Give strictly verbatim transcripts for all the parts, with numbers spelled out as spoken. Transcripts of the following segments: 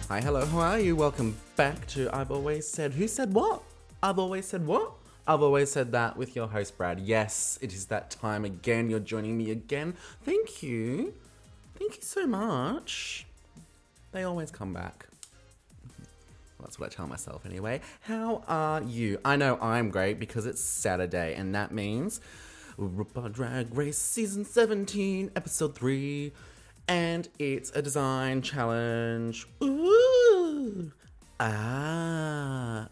Hi, hello, how are you? Welcome back to I've Always Said. Who said what? I've always said what? I've always said that with your host, Brad. Yes, it is that time again. You're joining me again. Thank you. Thank you so much. They always come back. Well, that's what I tell myself anyway. How are you? I know I'm great because it's Saturday, and that means RuPaul Drag Race Season seventeen, Episode three. And it's a design challenge. Ooh. Ah.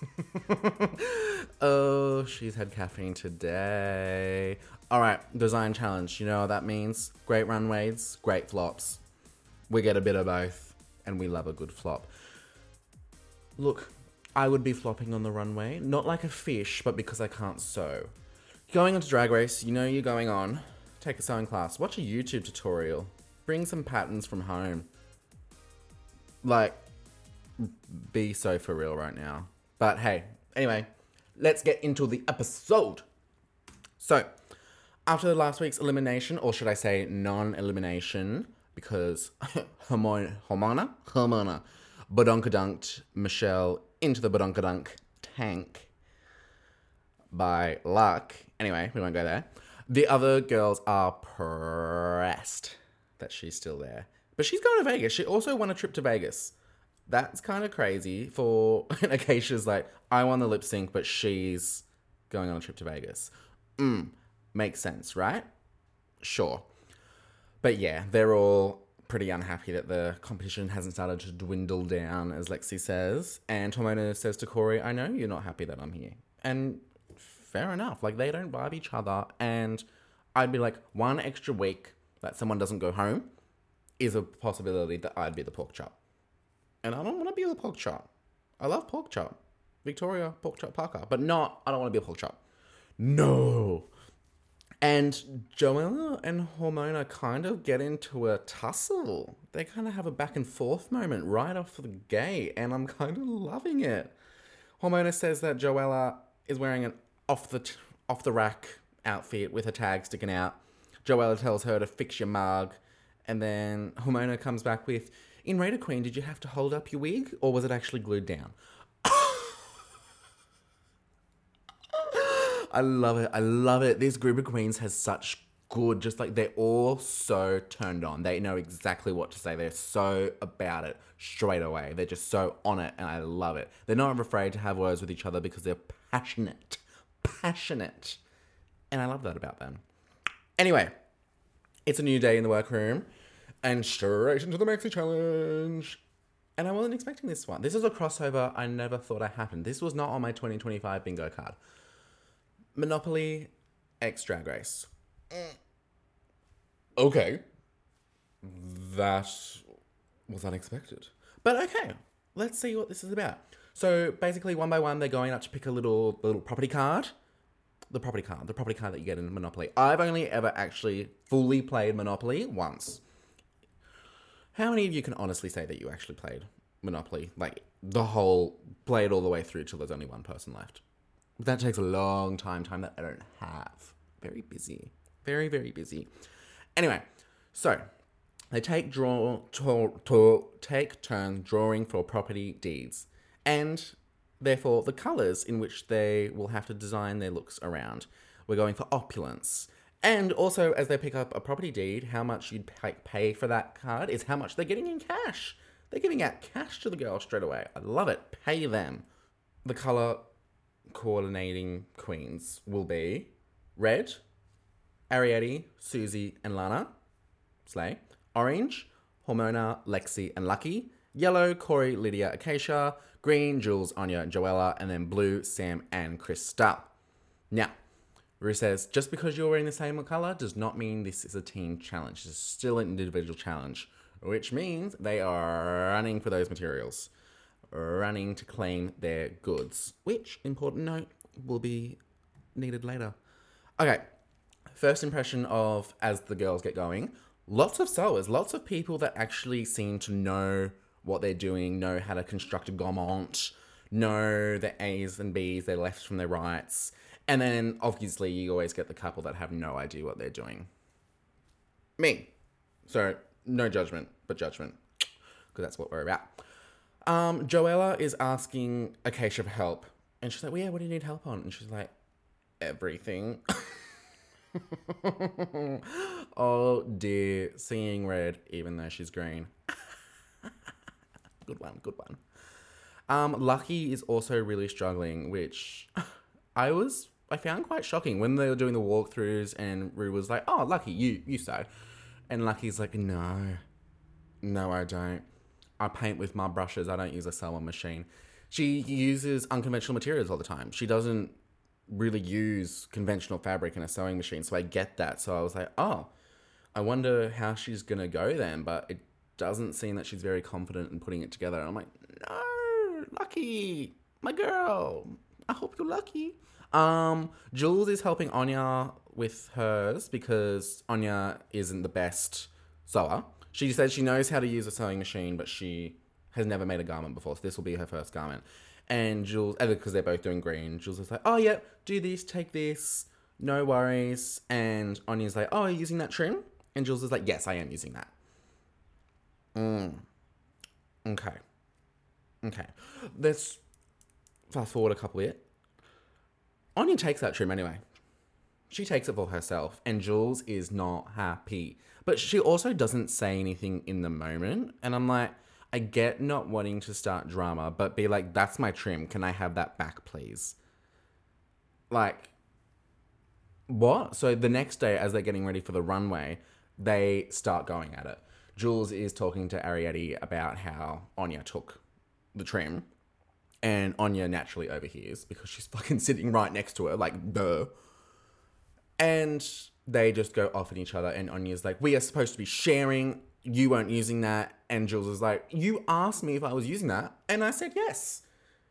Oh, she's had caffeine today. All right, design challenge. You know what that means? Great runways, great flops. We get a bit of both, and we love a good flop. Look, I would be flopping on the runway, not like a fish, but because I can't sew. Going onto Drag Race, you know you're going on. Take a sewing class. Watch a YouTube tutorial. Bring some patterns from home. Like, be so for real right now. But hey, anyway, let's get into the episode. So, after last week's elimination, or should I say non-elimination, because Hormona, Hormona, Hormona, badonka-dunked Michelle into the badonka-dunk tank by luck. Anyway, we won't go there. The other girls are pressed that she's still there. But she's going to Vegas. She also won a trip to Vegas. That's kind of crazy for Acacia's like, I won the lip sync, but she's going on a trip to Vegas. Mm, makes sense, right? Sure. But yeah, they're all pretty unhappy that the competition hasn't started to dwindle down, as Lexi says. And Hormona says to Corey, I know you're not happy that I'm here. And fair enough. Like, they don't vibe each other. And I'd be like, one extra week that someone doesn't go home is a possibility that I'd be the pork chop. And I don't want to be the pork chop. I love pork chop. Victoria, pork chop Parker. But not, I don't want to be a pork chop. No. And Joella and Hormona kind of get into a tussle. They kind of have a back and forth moment right off the gate. And I'm kind of loving it. Hormona says that Joella is wearing an off the t- off the rack outfit with a tag sticking out. Joella tells her to fix your mug. And then Hormona comes back with, in Raider Queen, did you have to hold up your wig? Or was it actually glued down? I love it. I love it. This group of queens has such good, just like they're all so turned on. They know exactly what to say. They're so about it straight away. They're just so on it. And I love it. They're not afraid to have words with each other because they're passionate. Passionate. And I love that about them. Anyway, it's a new day in the workroom, and straight into the Maxi Challenge. And I wasn't expecting this one. This is a crossover I never thought I happened. This was not on my twenty twenty-five bingo card. Monopoly X Drag Race. Okay. That was unexpected. But okay, let's see what this is about. So basically, one by one, they're going up to pick a little little property card. The property card. The property card that you get in Monopoly. I've only ever actually fully played Monopoly once. How many of you can honestly say that you actually played Monopoly? Like, the whole, play it all the way through till there's only one person left. That takes a long time, time that I don't have. Very busy. Very, very busy. Anyway, so, they take draw to, to take turns drawing for property deeds. And therefore, the colours in which they will have to design their looks around. We're going for opulence. And also, as they pick up a property deed, how much you'd pay, pay for that card is how much they're getting in cash. They're giving out cash to the girl straight away. I love it. Pay them. The colour coordinating queens will be red, Ariete, Susie, and Lana. Slay. Orange, Hormona, Lexi, and Lucky. Yellow, Corey, Lydia, Acacia. Green, Jules, Anya, and Joella. And then blue, Sam, and Krista. Now, Ru says, just because you're wearing the same colour does not mean this is a team challenge. This is still an individual challenge, which means they are running for those materials. Running to claim their goods, which, important note, will be needed later. Okay, first impression of as the girls get going, lots of sewers, lots of people that actually seem to know what they're doing, know how to construct a garment, know their A's and B's, their lefts from their rights. And then, obviously, you always get the couple that have no idea what they're doing. Me. So, no judgment, but judgment. Because that's what we're about. Um, Joella is asking Acacia for help. And she's like, well, yeah, what do you need help on? And she's like, everything. Oh dear, seeing red even though she's green. Good one, good one. Um, Lucky is also really struggling, which I was I found quite shocking when they were doing the walkthroughs and Rue was like, oh, Lucky, you you sew. And Lucky's like, no, no, I don't. I paint with my brushes. I don't use a sewing machine. She uses unconventional materials all the time. She doesn't really use conventional fabric in a sewing machine. So I get that. So I was like, oh, I wonder how she's going to go then. But it doesn't seem that she's very confident in putting it together. And I'm like, no, Lucky, my girl. I hope you're lucky. Um, Jules is helping Anya with hers because Anya isn't the best sewer. She said she knows how to use a sewing machine, but she has never made a garment before, so this will be her first garment. And Jules, because they're both doing green, Jules is like, oh, yeah, do this, take this, no worries. And Anya's like, oh, are you using that trim? And Jules is like, yes, I am using that. Mm. Okay. Okay. Let's fast forward a couple bit. Anya takes that trim anyway. She takes it for herself, and Jules is not happy. But she also doesn't say anything in the moment. And I'm like, I get not wanting to start drama, but be like, that's my trim. Can I have that back, please? Like, what? So the next day, as they're getting ready for the runway, they start going at it. Jules is talking to Ariadne about how Anya took the trim. And Anya naturally overhears because she's fucking sitting right next to her, like, duh. And they just go off at each other, and Anya's like, we are supposed to be sharing, you weren't using that. And Jules is like, you asked me if I was using that, and I said yes.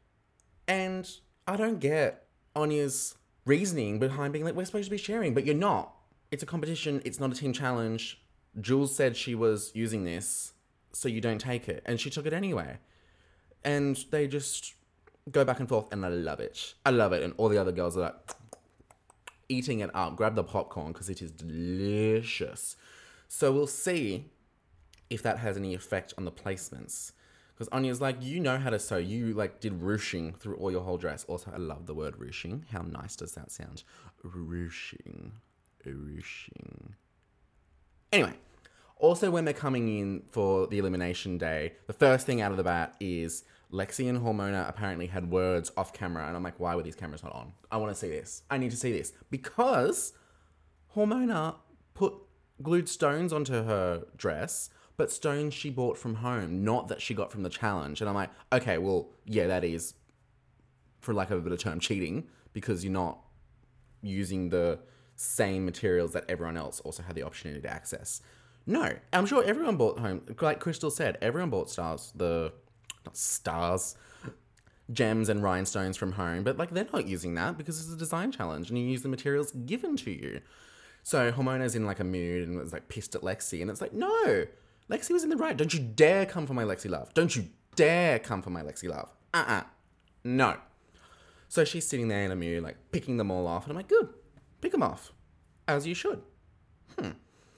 And I don't get Anya's reasoning behind being like, we're supposed to be sharing, but you're not. It's a competition, it's not a team challenge. Jules said she was using this, so you don't take it. And she took it anyway. And they just go back and forth, and I love it. I love it. And all the other girls are like, eating it up. Grab the popcorn because it is delicious. So we'll see if that has any effect on the placements. Because Anya's like, you know how to sew. You like did ruching through all your whole dress. Also, I love the word ruching. How nice does that sound? Ruching. Ruching. Anyway, also when they're coming in for the elimination day, the first thing out of the bat is Lexi and Hormona apparently had words off camera, and I'm like, why were these cameras not on? I want to see this. I need to see this. Because Hormona put glued stones onto her dress, but stones she bought from home, not that she got from the challenge. And I'm like, okay, well, yeah, that is, for lack of a better term, cheating, because you're not using the same materials that everyone else also had the opportunity to access. No, I'm sure everyone bought home, like Crystal said, everyone bought stars, the... not stars, gems and rhinestones from home, but like they're not using that because it's a design challenge and you use the materials given to you. So Hormona's in like a mood and was like pissed at Lexi, and it's like, no, Lexi was in the right. Don't you dare come for my Lexi love. Don't you dare come for my Lexi love. Uh-uh. No. So she's sitting there in a mood, like picking them all off, and I'm like, good, pick them off, as you should. Hmm.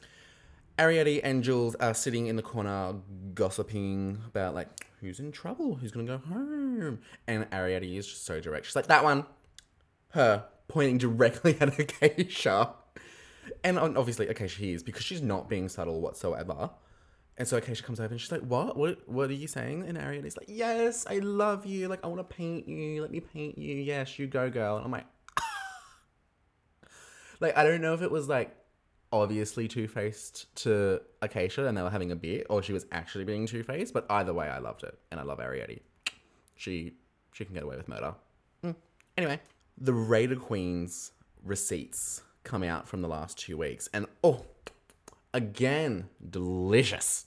Ariadne and Jules are sitting in the corner gossiping about, like, who's in trouble? Who's going to go home? And Ariadne is just so direct. She's like, that one. Her. Pointing directly at Acacia. And obviously Acacia hears because she's not being subtle whatsoever. And so Acacia comes over and she's like, what? What What are you saying? And Ariadne's like, yes, I love you. Like, I want to paint you. Let me paint you. Yes, you go, girl. And I'm like, like, I don't know if it was, like, obviously two-faced to Acacia and they were having a bit, or she was actually being two-faced, but either way I loved it, and I love Ariadne. She she can get away with murder. Mm. Anyway, the Raider Queen's receipts come out from the last two weeks, and oh, again, delicious.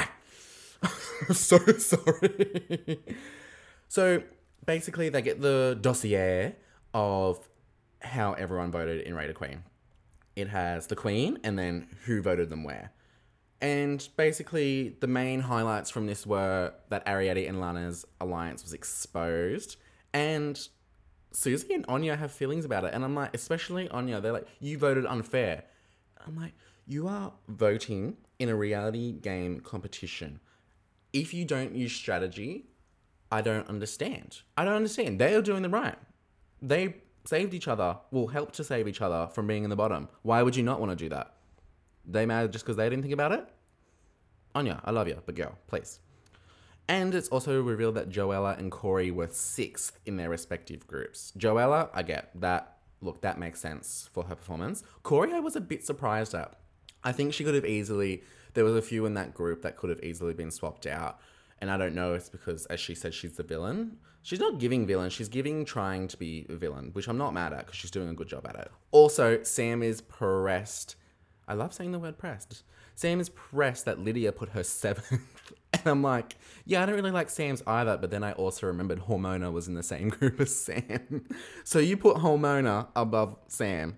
So sorry. So basically they get the dossier of how everyone voted in Raider Queen. It has the Queen and then who voted them where. And basically, the main highlights from this were that Ariadne and Lana's alliance was exposed. And Susie and Anya have feelings about it. And I'm like, especially Anya, they're like, you voted unfair. I'm like, you are voting in a reality game competition. If you don't use strategy, I don't understand. I don't understand. They are doing the right. They saved each other, will help to save each other from being in the bottom. Why would you not want to do that? They mad just because they didn't think about it? Anya, I love you, but girl, please. And it's also revealed that Joella and Corey were sixth in their respective groups. Joella, I get that. Look, that makes sense for her performance. Corey, I was a bit surprised at. I think she could have easily... There was a few in that group that could have easily been swapped out. And I don't know if it's because, as she said, she's the villain. She's not giving villain. She's giving trying to be a villain, which I'm not mad at because she's doing a good job at it. Also, Sam is pressed. I love saying the word pressed. Sam is pressed that Lydia put her seventh. And I'm like, yeah, I don't really like Sam's either. But then I also remembered Hormona was in the same group as Sam. So you put Hormona above Sam.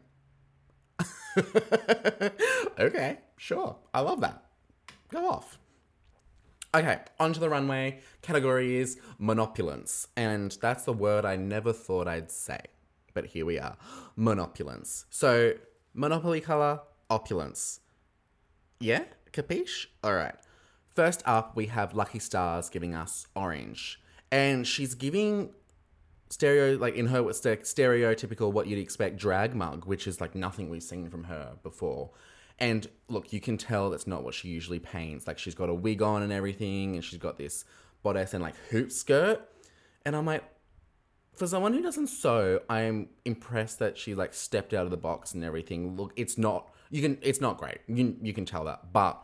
Okay, sure. I love that. Go off. Okay, onto the runway. Category is monopulence. And that's the word I never thought I'd say. But here we are. Monopulence. So, Monopoly color, opulence. Yeah? Capiche? Alright. First up, we have Lucky Stars giving us orange. And she's giving stereo, like in her stereotypical what you'd expect drag mug, which is like nothing we've seen from her before. And look, you can tell that's not what she usually paints. Like she's got a wig on and everything, and she's got this bodice and like hoop skirt. And I'm like, for someone who doesn't sew, I'm impressed that she like stepped out of the box and everything. Look, it's not, you can, it's not great. You can, you can tell that. But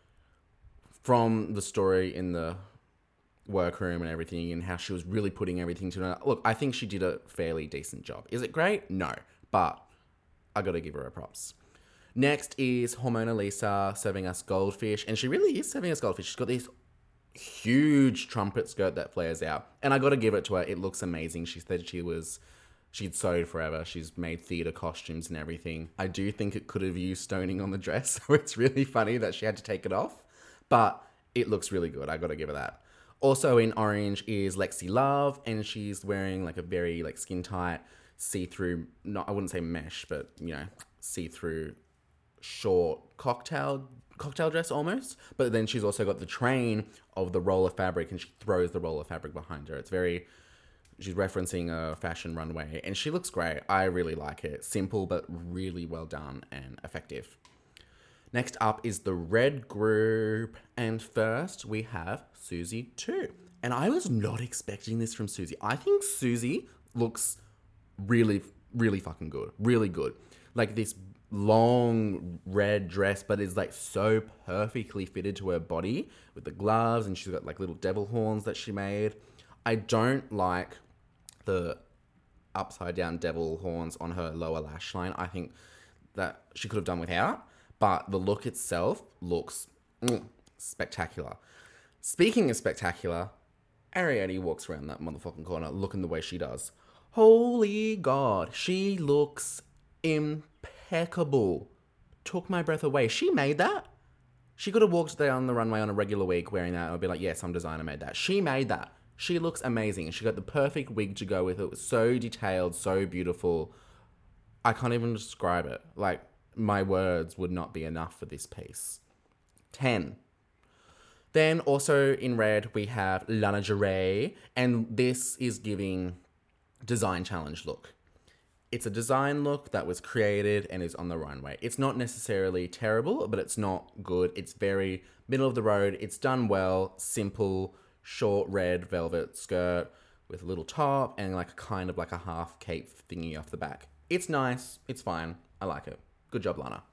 from the story in the workroom and everything and how she was really putting everything to her, look, I think she did a fairly decent job. Is it great? No. But I got to give her a props. Next is Hormona Lisa serving us goldfish. And she really is serving us goldfish. She's got this huge trumpet skirt that flares out. And I got to give it to her. It looks amazing. She said she was, she'd sewed forever. She's made theatre costumes and everything. I do think it could have used stoning on the dress. So it's really funny that she had to take it off. But it looks really good. I got to give her that. Also in orange is Lexi Love. And she's wearing like a very like skin tight, see-through, not, I wouldn't say mesh, but you know, see-through short cocktail cocktail dress almost, but then she's also got the train of the roll of fabric and she throws the roll of fabric behind her. It's very, she's referencing a fashion runway and she looks great. I really like it. Simple but really well done and effective. Next up is the red group, and first we have Susie two. And I was not expecting this from Susie. I think Susie looks really, really fucking good. Really good. Like this long red dress, but is like so perfectly fitted to her body with the gloves, and she's got like little devil horns that she made. I don't like the upside down devil horns on her lower lash line. I think that she could have done without, but the look itself looks mm, spectacular. Speaking of spectacular, Ariadne walks around that motherfucking corner looking the way she does. Holy God, she looks impeccable. Took my breath away. She made that. She could have walked down the runway on a regular week wearing that and I'd be like, yeah, some designer made that. She made that. She looks amazing. She got the perfect wig to go with it. It was so detailed, so beautiful. I can't even describe it. Like, my words would not be enough for this piece. ten. Then also in red, we have Lana Gerey, and this is giving design challenge look. It's a design look that was created and is on the runway. It's not necessarily terrible, but it's not good. It's very middle of the road. It's done well, simple, short red velvet skirt with a little top and like a kind of like a half cape thingy off the back. It's nice. It's fine. I like it. Good job, Lana.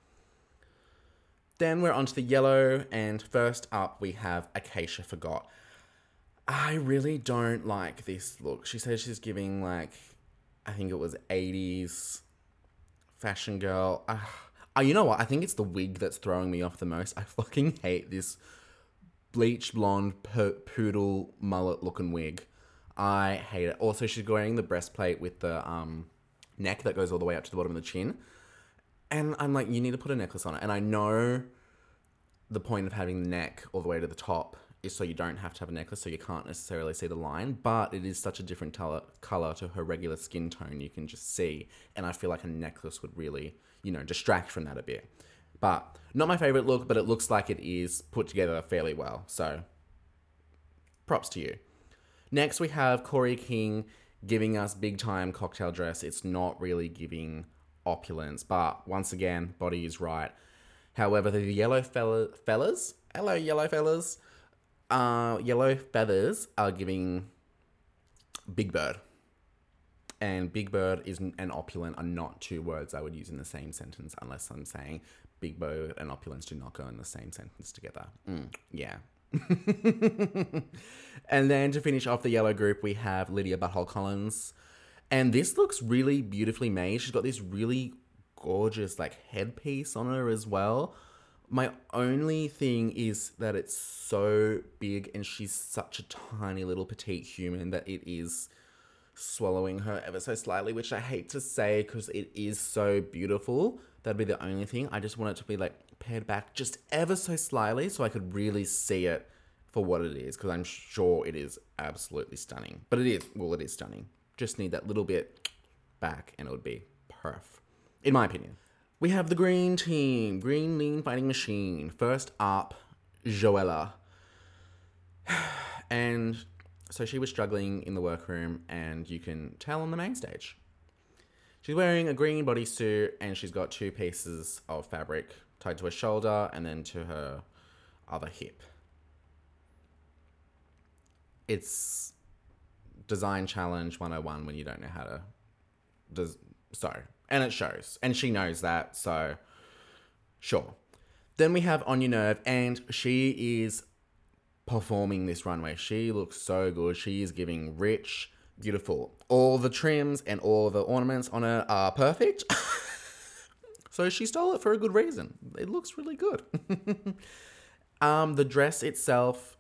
Then we're onto the yellow, and first up we have Acacia Forgot. I really don't like this look. She says she's giving like, I think it was eighties fashion girl. Uh, uh, you know what? I think it's the wig that's throwing me off the most. I fucking hate this bleach blonde po- poodle mullet looking wig. I hate it. Also, she's wearing the breastplate with the um, neck that goes all the way up to the bottom of the chin. And I'm like, you need to put a necklace on it. And I know the point of having the neck all the way to the top is so you don't have to have a necklace, so you can't necessarily see the line, but it is such a different color, color to her regular skin tone, you can just see, and I feel like a necklace would really, you know, distract from that a bit. But not my favorite look, but it looks like it is put together fairly well, so props to you. Next, we have Corey King giving us big time cocktail dress. It's not really giving opulence, but once again, body is right. However, the yellow fella, fellas, hello, yellow fellas, uh, yellow feathers are giving Big Bird. And Big Bird is and opulent are not two words I would use in the same sentence unless I'm saying Big Bird and opulence do not go in the same sentence together. Mm, yeah. And then to finish off the yellow group, we have Lydia Butthole Collins. And this looks really beautifully made. She's got this really gorgeous like headpiece on her as well. My only thing is that it's so big and she's such a tiny little petite human that it is swallowing her ever so slightly, which I hate to say because it is so beautiful. That'd be the only thing. I just want it to be like pared back just ever so slightly so I could really see it for what it is, because I'm sure it is absolutely stunning. But it is, well, it is stunning. Just need that little bit back and it would be perf, in my opinion. We have the green team, Green Lean Fighting Machine. First up, Joella. And so she was struggling in the workroom, and you can tell on the main stage. She's wearing a green bodysuit, and she's got two pieces of fabric tied to her shoulder and then to her other hip. It's design challenge one oh one when you don't know how to... Des- so, and it shows. And she knows that, so sure. Then we have On Your Nerve, and she is performing this runway. She looks so good. She is giving rich, beautiful. All the trims and all the ornaments on her are perfect. So she stole it for a good reason. It looks really good. um, the dress itself,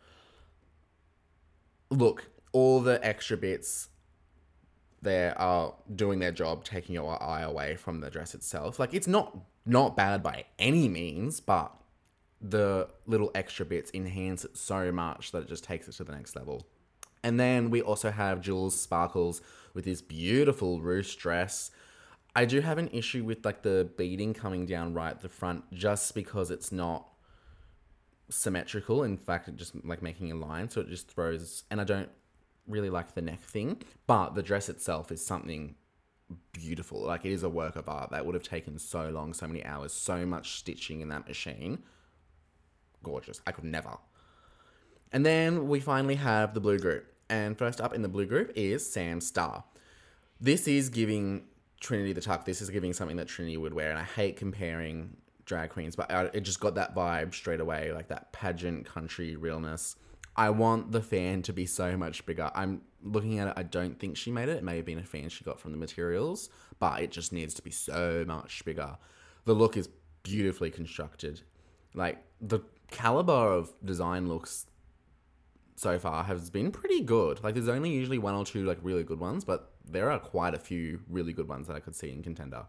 look, all the extra bits there are doing their job, taking your eye away from the dress itself. Like, it's not not bad by any means, but the little extra bits enhance it so much that it just takes it to the next level. And then we also have Jules Sparkles with this beautiful ruche dress. I do have an issue with like the beading coming down right at the front just because it's not symmetrical. In fact, it just like making a line, so it just throws, and I don't really like the neck thing, but the dress itself is something beautiful. Like, it is a work of art that would have taken so long, so many hours, so much stitching in that machine. Gorgeous. I could never. And then we finally have the blue group. And first up in the blue group is Sam Starr. This is giving Trinity the Tuck. This is giving something that Trinity would wear. And I hate comparing drag queens, but I, it just got that vibe straight away, like that pageant country realness. I want the fan to be so much bigger. I'm looking at it. I don't think she made it. It may have been a fan she got from the materials, but it just needs to be so much bigger. The look is beautifully constructed. Like, the caliber of design looks so far has been pretty good. Like, there's only usually one or two like really good ones, but there are quite a few really good ones that I could see in contender.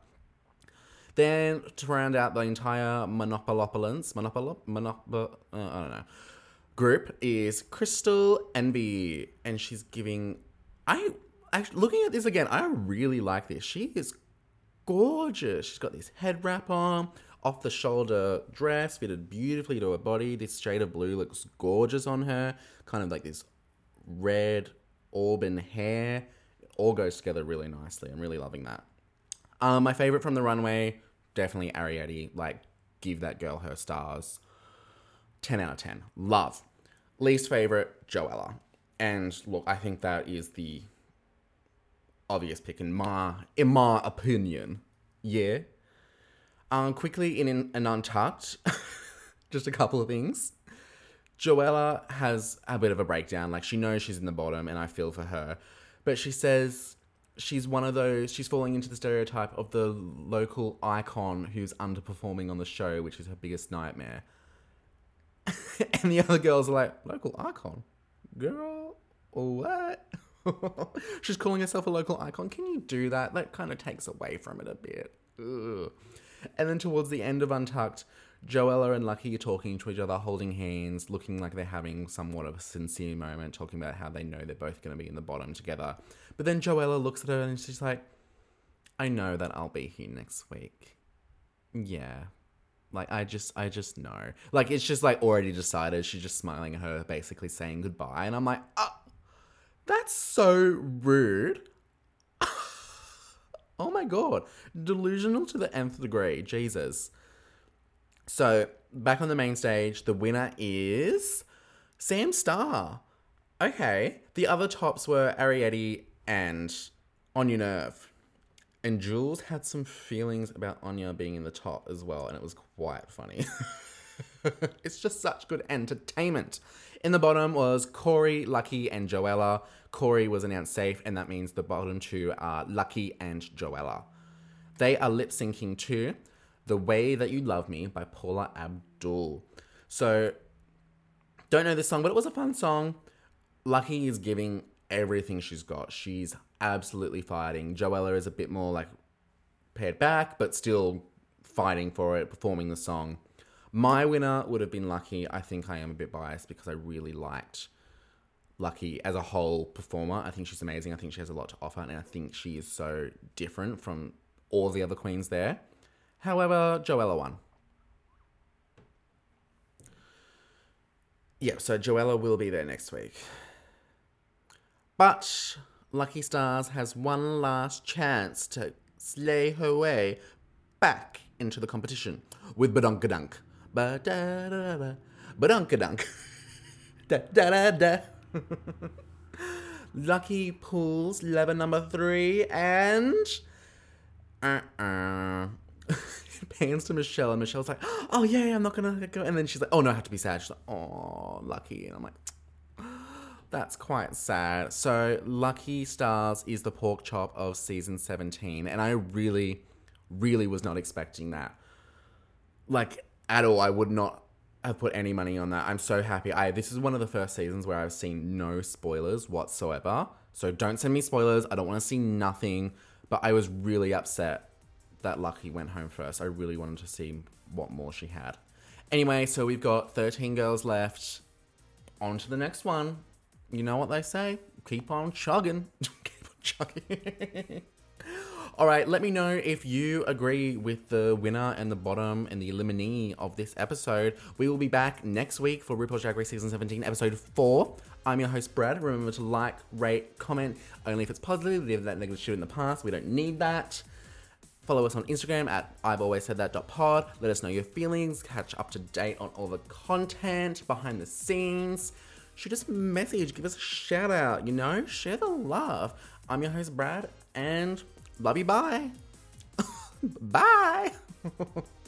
Then to round out the entire Monopolopulence, Monopolop, Monop, uh, I don't know, group is Crystal Envy, and she's giving. I actually looking at this again. I really like this. She is gorgeous. She's got this head wrap on. Off the shoulder dress, fitted beautifully to her body. This shade of blue looks gorgeous on her. Kind of like this red auburn hair. It all goes together really nicely. I'm really loving that. Um, my favorite from the runway, definitely Ariete. Like, give that girl her stars. ten out of ten. Love. Least favorite, Joella. And look, I think that is the obvious pick in my, in my opinion. Yeah. Um, quickly in, in an Untucked, just a couple of things. Joella has a bit of a breakdown. Like, she knows she's in the bottom, and I feel for her. But she says she's one of those, she's falling into the stereotype of the local icon who's underperforming on the show, which is her biggest nightmare. And the other girls are like, local icon? Girl, what? She's calling herself a local icon. Can you do that? That kind of takes away from it a bit. Ugh. And then towards the end of Untucked, Joella and Lucky are talking to each other, holding hands, looking like they're having somewhat of a sincere moment, talking about how they know they're both going to be in the bottom together. But then Joella looks at her and she's like, I know that I'll be here next week. Yeah. Like, I just, I just know. Like, it's just like already decided. She's just smiling at her, basically saying goodbye. And I'm like, oh, That's so rude. Oh my God. Delusional to the nth degree. Jesus. So, back on the main stage, the winner is Sam Starr. Okay. The other tops were Ariete and Anya Nerve. And Jules had some feelings about Anya being in the top as well, and it was quite funny. It's just such good entertainment. In the bottom was Corey, Lucky, and Joella. Corey was announced safe, and that means the bottom two are Lucky and Joella. They are lip syncing to The Way That You Love Me by Paula Abdul. So, don't know this song, but it was a fun song. Lucky is giving everything she's got. She's absolutely fighting. Joella is a bit more like pared back, but still fighting for it, performing the song. My winner would have been Lucky. I think I am a bit biased because I really liked Lucky as a whole performer. I think she's amazing. I think she has a lot to offer, and I think she is so different from all the other queens there. However, Joella won. Yeah, so Joella will be there next week. But Lucky Stars has one last chance to slay her way back into the competition with Badunkadunk. Ba-da-da-da-da. Badunkadunk. Da-da-da-da. Lucky pulls lever number three and... Uh-uh. Pans to Michelle, and Michelle's like, oh yeah, yeah, I'm not gonna go. And then she's like, oh no, I have to be sad. She's like, oh, Lucky. And I'm like, that's quite sad. So Lucky Stars is the pork chop of season seventeen. And I really, really was not expecting that. Like, at all. I would not have put any money on that. I'm so happy. I This is one of the first seasons where I've seen no spoilers whatsoever. So don't send me spoilers. I don't want to see nothing. But I was really upset that Lucky went home first. I really wanted to see what more she had. Anyway, so we've got thirteen girls left. On to the next one. You know what they say? Keep on chugging. Keep on chugging. All right, let me know if you agree with the winner and the bottom and the eliminee of this episode. We will be back next week for RuPaul's Drag Race Season seventeen, Episode four. I'm your host, Brad. Remember to like, rate, comment, only if it's positive. Leave that negative shit in the past. We don't need that. Follow us on Instagram at I've always said that pod. Let us know your feelings. Catch up to date on all the content behind the scenes. Shoot us a message. Give us a shout out. You know, share the love. I'm your host, Brad, and love you. Bye. Bye.